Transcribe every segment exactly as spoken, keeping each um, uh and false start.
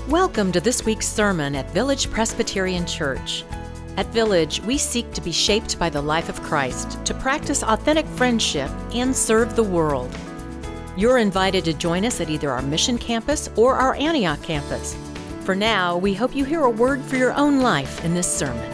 Welcome to this week's sermon at Village Presbyterian Church. At Village, we seek to be shaped by the life of Christ, to practice authentic friendship, and serve the world. You're invited to join us at either our Mission Campus or our Antioch campus. For now, we hope you hear a word for your own life in this sermon.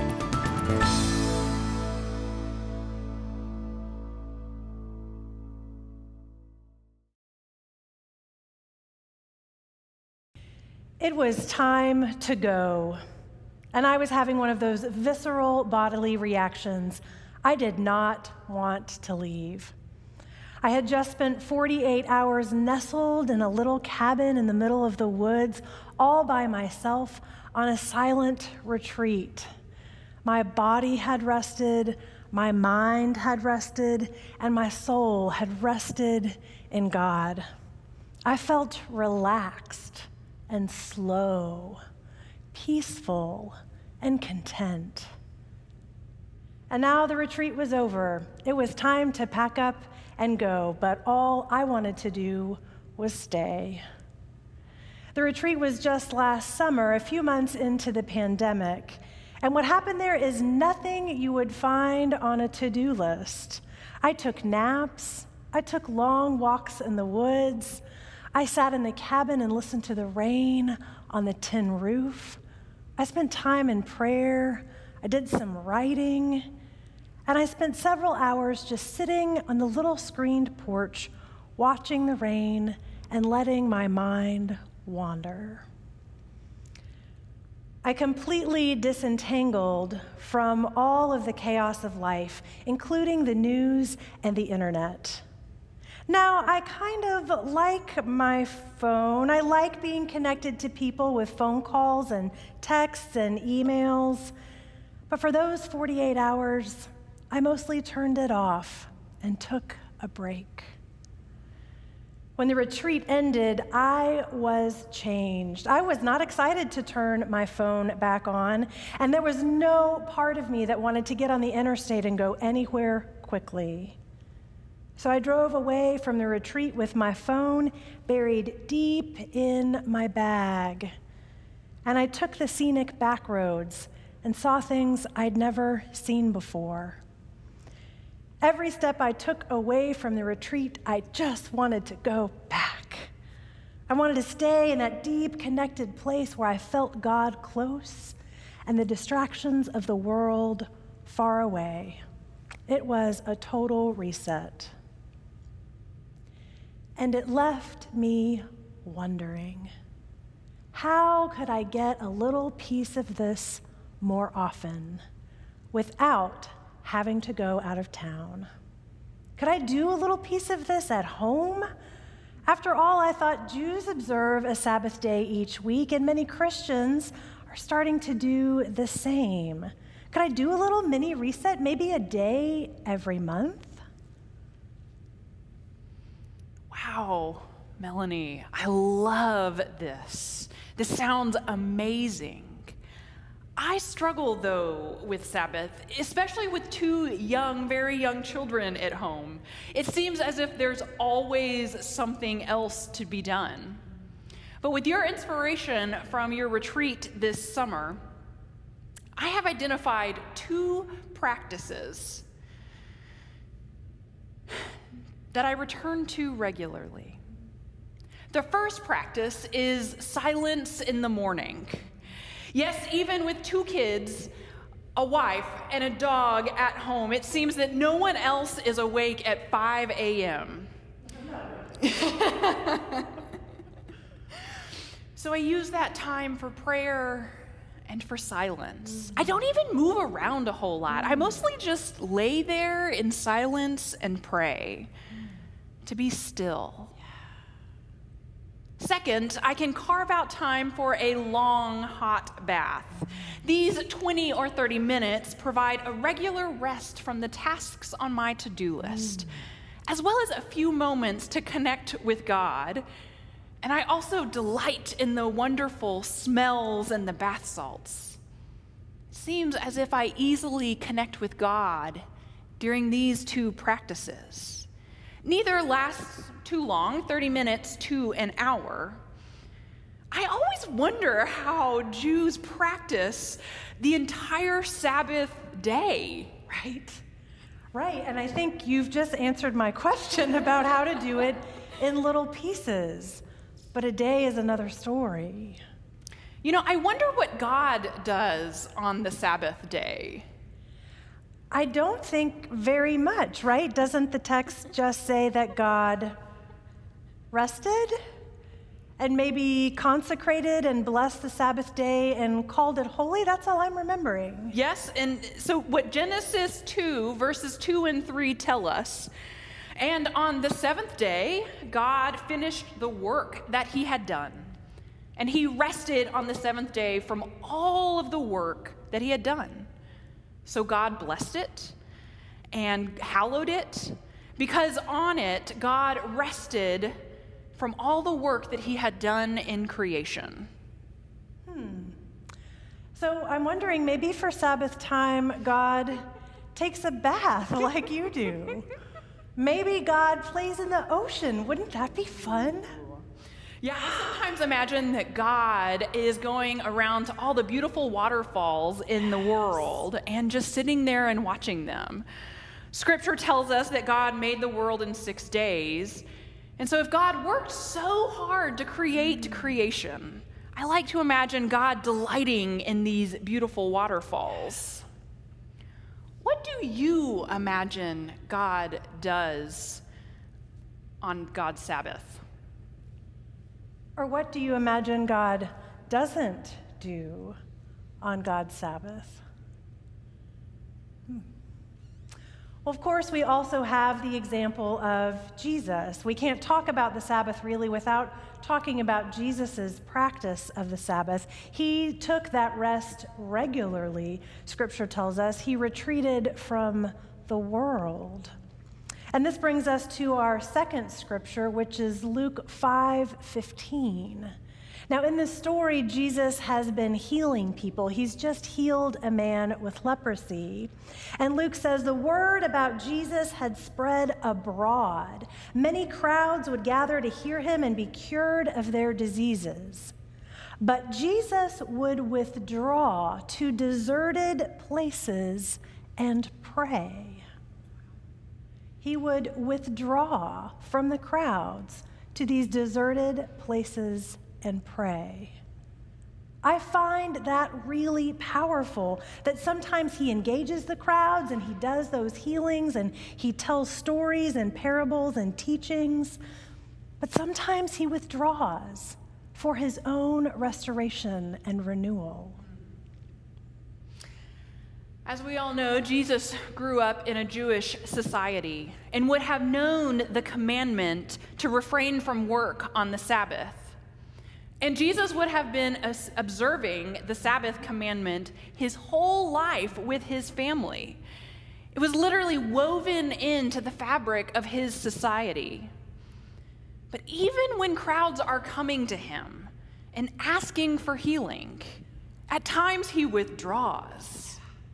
It was time to go, and I was having one of those visceral bodily reactions. I did not want to leave. I had just spent forty-eight hours nestled in a little cabin in the middle of the woods, all by myself on a silent retreat. My body had rested, my mind had rested, and my soul had rested in God. I felt relaxed and slow, peaceful, and content. And now the retreat was over. It was time to pack up and go, but all I wanted to do was stay. The retreat was just last summer, a few months into the pandemic, and what happened there is nothing you would find on a to-do list. I took naps, I took long walks in the woods, I sat in the cabin and listened to the rain on the tin roof. I spent time in prayer. I did some writing. And I spent several hours just sitting on the little screened porch, watching the rain and letting my mind wander. I completely disentangled from all of the chaos of life, including the news and the internet. Now, I kind of like my phone. I like being connected to people with phone calls and texts and emails. But for those forty-eight hours, I mostly turned it off and took a break. When the retreat ended, I was changed. I was not excited to turn my phone back on, and there was no part of me that wanted to get on the interstate and go anywhere quickly. So I drove away from the retreat with my phone buried deep in my bag. And I took the scenic back roads and saw things I'd never seen before. Every step I took away from the retreat, I just wanted to go back. I wanted to stay in that deep, connected place where I felt God close and the distractions of the world far away. It was a total reset. And it left me wondering, how could I get a little piece of this more often without having to go out of town? Could I do a little piece of this at home? After all, I thought Jews observe a Sabbath day each week, and many Christians are starting to do the same. Could I do a little mini reset, maybe a day every month? Wow, Melanie, I love this. This sounds amazing. I struggle, though, with Sabbath, especially with two young, very young children at home. It seems as if there's always something else to be done. But with your inspiration from your retreat this summer, I have identified two practices that I return to regularly. The first practice is silence in the morning. Yes, even with two kids, a wife, and a dog at home, it seems that no one else is awake at five a.m. So I use that time for prayer and for silence. I don't even move around a whole lot. I mostly just lay there in silence and pray, to be still. Second, I can carve out time for a long, hot bath. These twenty or thirty minutes provide a regular rest from the tasks on my to-do list, as well as a few moments to connect with God. And I also delight in the wonderful smells and the bath salts. It seems as if I easily connect with God during these two practices. Neither lasts too long, thirty minutes to an hour. I always always wonder how Jews practice the entire Sabbath day. Right, right. And I think you've just answered my question about how to do it in little pieces. But a day is another story. You know, I wonder what God does on the Sabbath day. I don't think very much, right? Doesn't the text just say that God rested and maybe consecrated and blessed the Sabbath day and called it holy? That's all I'm remembering. Yes, and so what Genesis two, verses two and three tell us, and on the seventh day, God finished the work that he had done, and he rested on the seventh day from all of the work that he had done. So God blessed it and hallowed it, because on it, God rested from all the work that he had done in creation. Hmm. So I'm wondering, maybe for Sabbath time, God takes a bath like you do. Maybe God plays in the ocean. Wouldn't that be fun? Yeah, I sometimes imagine that God is going around to all the beautiful waterfalls in the world and just sitting there and watching them. Scripture tells us that God made the world in six days. And so if God worked so hard to create creation, I like to imagine God delighting in these beautiful waterfalls. What do you imagine God does on God's Sabbath? Or what do you imagine God doesn't do on God's Sabbath? Hmm. Well, of course, we also have the example of Jesus. We can't talk about the Sabbath really without talking about Jesus' practice of the Sabbath. He took that rest regularly, Scripture tells us. He retreated from the world. And this brings us to our second scripture, which is Luke five fifteen. Now, in this story, Jesus has been healing people. He's just healed a man with leprosy. And Luke says the word about Jesus had spread abroad. Many crowds would gather to hear him and be cured of their diseases. But Jesus would withdraw to deserted places and pray. He would withdraw from the crowds to these deserted places and pray. I find that really powerful, that sometimes he engages the crowds and he does those healings and he tells stories and parables and teachings, but sometimes he withdraws for his own restoration and renewal. As we all know, Jesus grew up in a Jewish society and would have known the commandment to refrain from work on the Sabbath. And Jesus would have been observing the Sabbath commandment his whole life with his family. It was literally woven into the fabric of his society. But even when crowds are coming to him and asking for healing, at times he withdraws.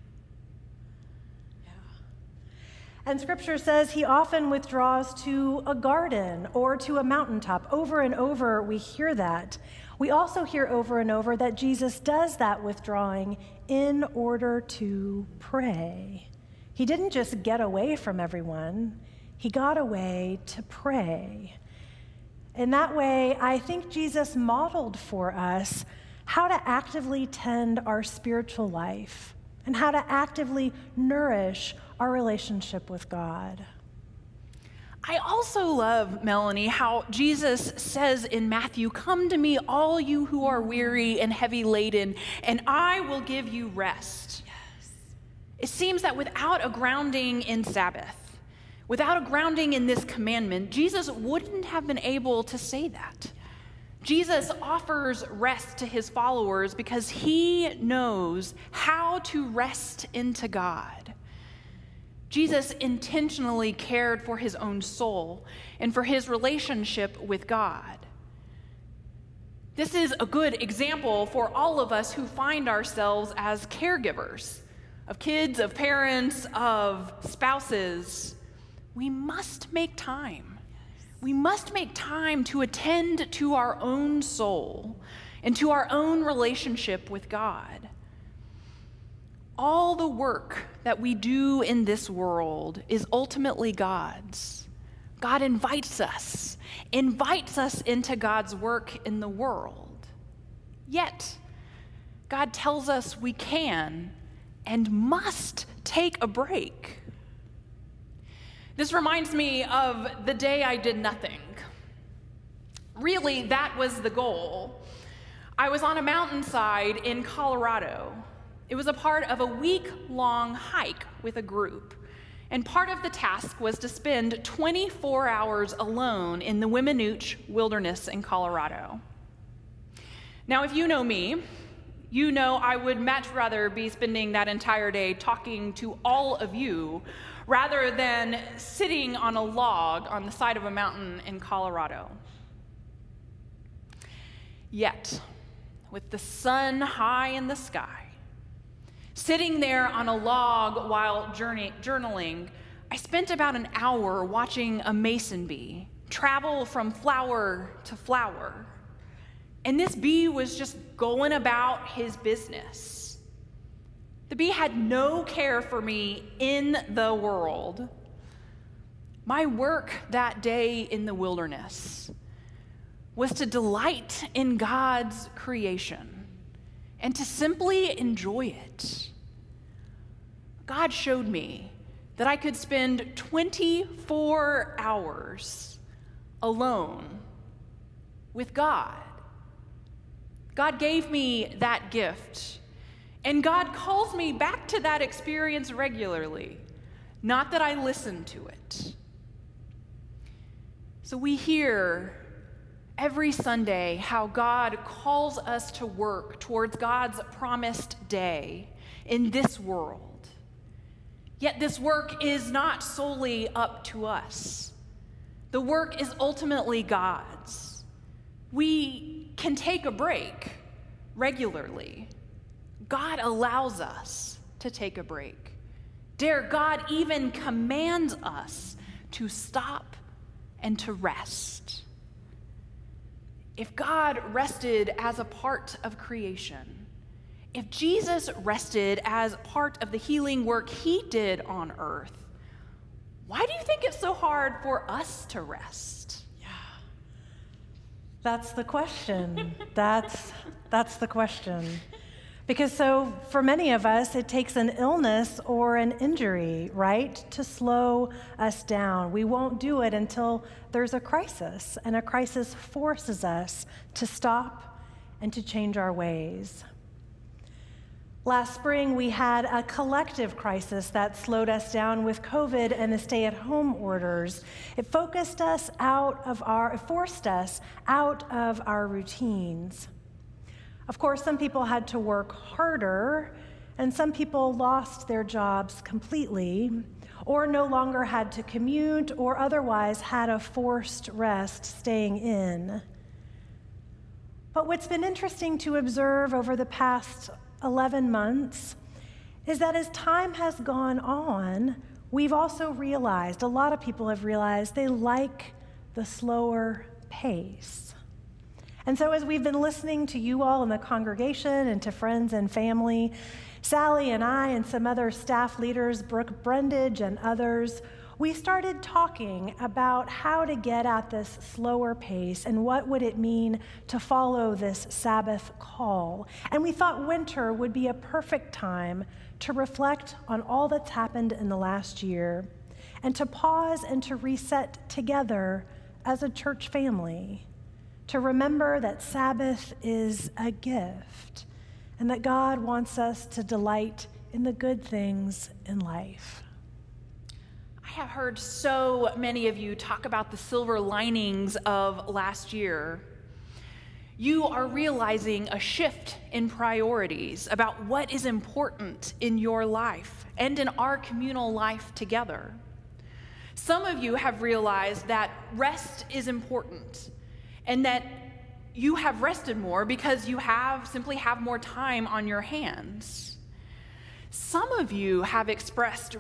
And Scripture says he often withdraws to a garden or to a mountaintop. Over and over, we hear that. We also hear over and over that Jesus does that withdrawing in order to pray. He didn't just get away from everyone, he got away to pray. In that way, I think Jesus modeled for us how to actively tend our spiritual life and how to actively nourish our relationship with God. I also love, Melanie, how Jesus says in Matthew, "Come to me, all you who are weary and heavy laden, and I will give you rest." Yes. It seems that without a grounding in Sabbath, without a grounding in this commandment, Jesus wouldn't have been able to say that. Jesus offers rest to his followers because he knows how to rest into God. Jesus intentionally cared for his own soul and for his relationship with God. This is a good example for all of us who find ourselves as caregivers of kids, of parents, of spouses. We must make time. We must make time to attend to our own soul and to our own relationship with God. All the work that we do in this world is ultimately God's. God invites us, invites us into God's work in the world. Yet, God tells us we can and must take a break. This reminds me of the day I did nothing. Really, that was the goal. I was on a mountainside in Colorado. It was a part of a week-long hike with a group, and part of the task was to spend twenty-four hours alone in the Weminuche Wilderness in Colorado. Now, if you know me, you know I would much rather be spending that entire day talking to all of you rather than sitting on a log on the side of a mountain in Colorado. Yet, with the sun high in the sky, sitting there on a log while journey, journaling, I spent about an hour watching a mason bee travel from flower to flower. And this bee was just going about his business. The bee had no care for me in the world. My work that day in the wilderness was to delight in God's creation and to simply enjoy it. God showed me that I could spend twenty-four hours alone with God. God gave me that gift, and God calls me back to that experience regularly, not that I listen to it. So we hear every Sunday how God calls us to work towards God's promised day in this world. Yet this work is not solely up to us. The work is ultimately God's. We can take a break regularly. God allows us to take a break. Dare God even commands us to stop and to rest. If God rested as a part of creation, if Jesus rested as part of the healing work he did on earth, why do you think it's so hard for us to rest? Yeah. That's the question. that's that's the question. Because so for many of us, it takes an illness or an injury, right, to slow us down. We won't do it until there's a crisis, and a crisis forces us to stop and to change our ways. Last spring, we had a collective crisis that slowed us down with COVID and the stay-at-home orders. It focused us out of our, it forced us out of our routines. Of course, some people had to work harder, and some people lost their jobs completely, or no longer had to commute, or otherwise had a forced rest staying in. But what's been interesting to observe over the past eleven months is that as time has gone on, we've also realized, a lot of people have realized, they like the slower pace. And so as we've been listening to you all in the congregation and to friends and family, Sally and I and some other staff leaders, Brooke Brundage and others, we started talking about how to get at this slower pace and what would it mean to follow this Sabbath call. And we thought winter would be a perfect time to reflect on all that's happened in the last year and to pause and to reset together as a church family, to remember that Sabbath is a gift and that God wants us to delight in the good things in life. I have heard so many of you talk about the silver linings of last year. You are realizing a shift in priorities about what is important in your life and in our communal life together. Some of you have realized that rest is important and that you have rested more because you have simply have more time on your hands. Some of you have expressed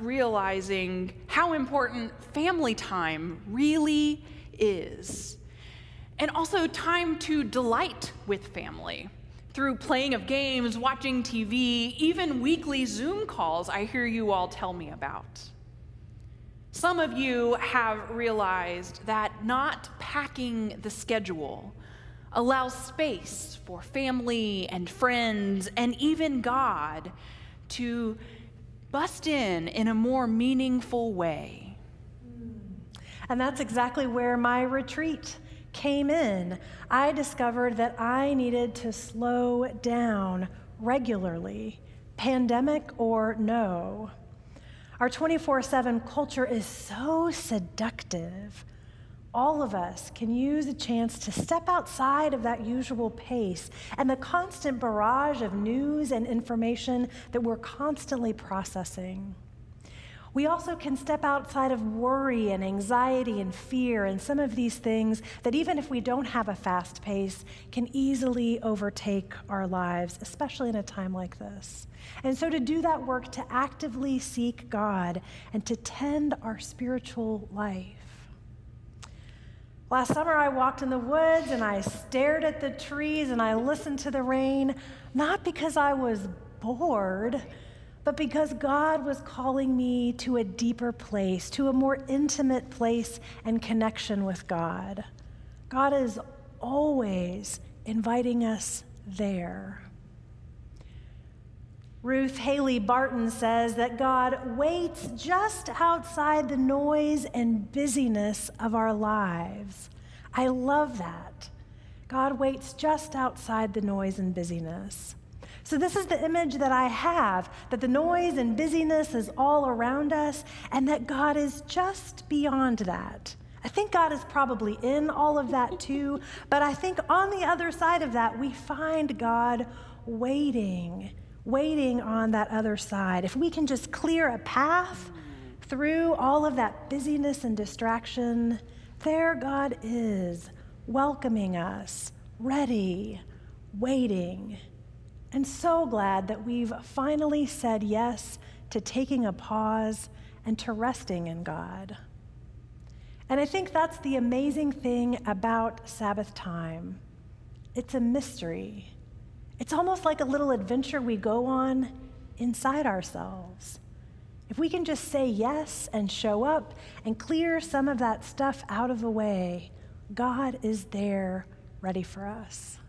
realizing how important family time really is. And also time to delight with family through playing of games, watching T V, even weekly Zoom calls I hear you all tell me about. Some of you have realized that not packing the schedule allows space for family and friends and even God to bust in in a more meaningful way. And that's exactly where my retreat came in. I discovered that I needed to slow down regularly, pandemic or no. Our twenty-four seven culture is so seductive. All of us can use a chance to step outside of that usual pace and the constant barrage of news and information that we're constantly processing. We also can step outside of worry and anxiety and fear and some of these things that, even if we don't have a fast pace, can easily overtake our lives, especially in a time like this. And so to do that work, to actively seek God and to tend our spiritual life. Last summer, I walked in the woods and I stared at the trees and I listened to the rain, not because I was bored, but because God was calling me to a deeper place, to a more intimate place and connection with God. God is always inviting us there. Ruth Haley Barton says that God waits just outside the noise and busyness of our lives. I love that. God waits just outside the noise and busyness. So this is the image that I have, that the noise and busyness is all around us, and that God is just beyond that. I think God is probably in all of that too, but I think on the other side of that, we find God waiting, waiting on that other side. If we can just clear a path through all of that busyness and distraction, there God is, welcoming us, ready, waiting. And so glad that we've finally said yes to taking a pause and to resting in God. And I think that's the amazing thing about Sabbath time. It's a mystery. It's almost like a little adventure we go on inside ourselves. If we can just say yes and show up and clear some of that stuff out of the way, God is there ready for us.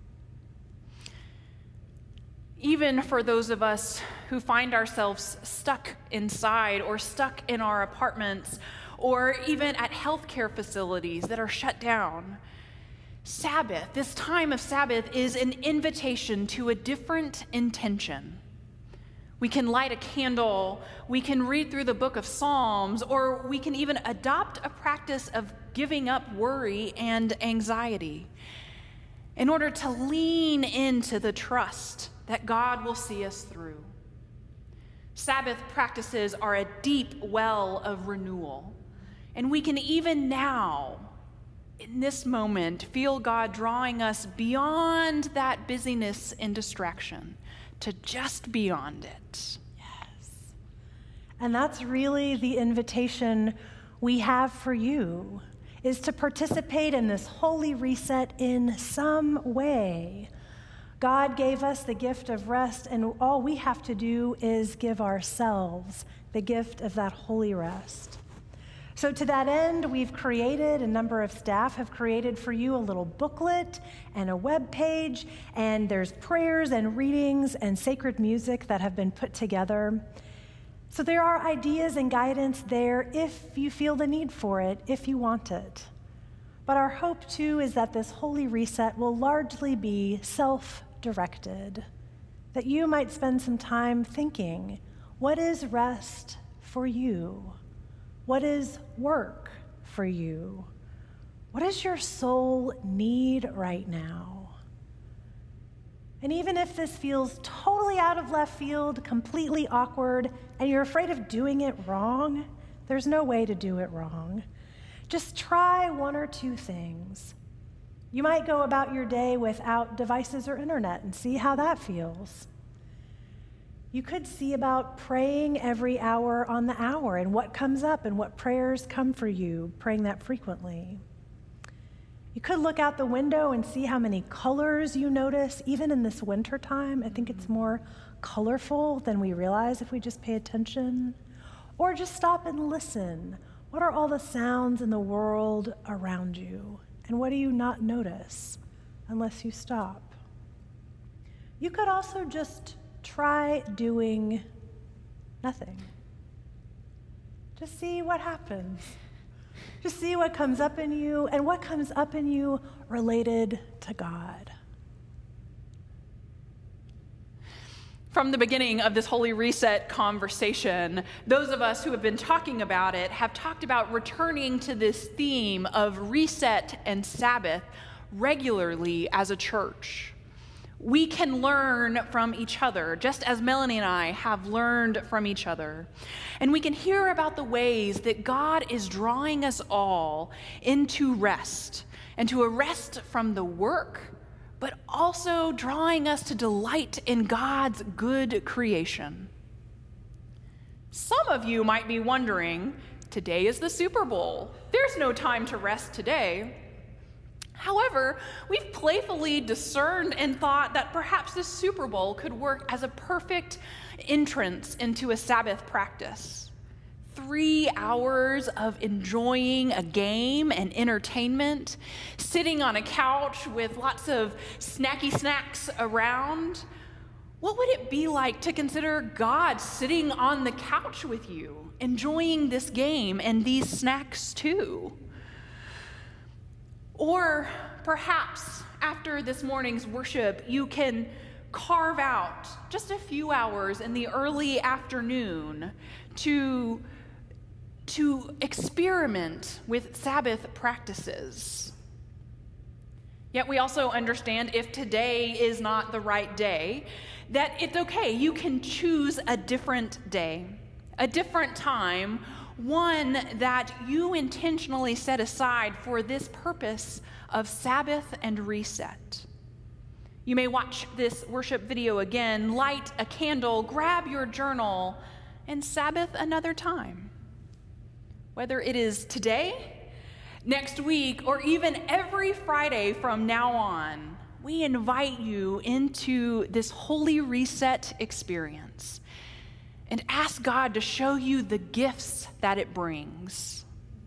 Even for those of us who find ourselves stuck inside or stuck in our apartments or even at healthcare facilities that are shut down, Sabbath, this time of Sabbath, is an invitation to a different intention. We can light a candle, we can read through the book of Psalms, or we can even adopt a practice of giving up worry and anxiety in order to lean into the trust that God will see us through. Sabbath practices are a deep well of renewal, and we can even now, in this moment, feel God drawing us beyond that busyness and distraction to just beyond it. Yes. And that's really the invitation we have for you, is to participate in this holy reset in some way. God gave us the gift of rest, and all we have to do is give ourselves the gift of that holy rest. So to that end, we've created, a number of staff have created for you a little booklet and a web page, and there's prayers and readings and sacred music that have been put together. So there are ideas and guidance there if you feel the need for it, if you want it. But our hope too is that this holy reset will largely be self-directed, that you might spend some time thinking, what is rest for you? What is work for you? What does your soul need right now? And even if this feels totally out of left field, completely awkward, and you're afraid of doing it wrong, there's no way to do it wrong. Just try one or two things. You might go about your day without devices or internet and see how that feels. You could see about praying every hour on the hour and what comes up and what prayers come for you, praying that frequently. You could look out the window and see how many colors you notice, even in this winter time. I think it's more colorful than we realize if we just pay attention. Or just stop and listen. What are all the sounds in the world around you? And what do you not notice unless you stop? You could also just try doing nothing. Just see what happens. Just see what comes up in you, and what comes up in you related to God. From the beginning of this Holy Reset conversation, those of us who have been talking about it have talked about returning to this theme of reset and Sabbath regularly as a church. We can learn from each other, just as Melanie and I have learned from each other. And we can hear about the ways that God is drawing us all into rest, and to a rest from the work, but also drawing us to delight in God's good creation. Some of you might be wondering, today is the Super Bowl. There's no time to rest today. However, we've playfully discerned and thought that perhaps the Super Bowl could work as a perfect entrance into a Sabbath practice. Three hours of enjoying a game and entertainment, sitting on a couch with lots of snacky snacks around. What would it be like to consider God sitting on the couch with you, enjoying this game and these snacks too? Or perhaps after this morning's worship, you can carve out just a few hours in the early afternoon to, to experiment with Sabbath practices. Yet we also understand if today is not the right day, that it's okay. You can choose a different day, a different time, one that you intentionally set aside for this purpose of Sabbath and reset. You may watch this worship video again, light a candle, grab your journal, and Sabbath another time. Whether it is today, next week, or even every Friday from now on, we invite you into this holy reset experience and ask God to show you the gifts that it brings.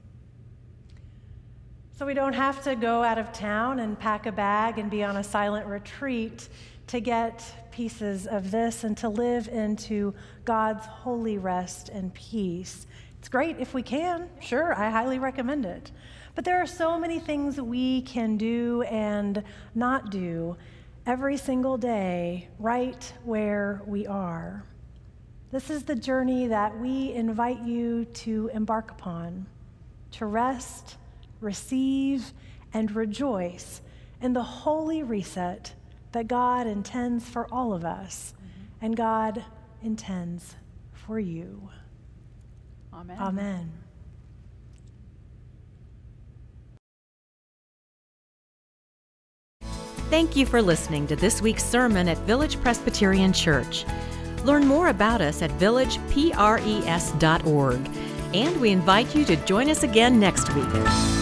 So we don't have to go out of town and pack a bag and be on a silent retreat to get pieces of this and to live into God's holy rest and peace. It's great if we can. Sure, I highly recommend it. But there are so many things we can do and not do every single day right where we are. This is the journey that we invite you to embark upon, to rest, receive, and rejoice in the holy reset that God intends for all of us, mm-hmm. and God intends for you. Amen. Amen. Thank you for listening to this week's sermon at Village Presbyterian Church. Learn more about us at village pres dot org, and we invite you to join us again next week.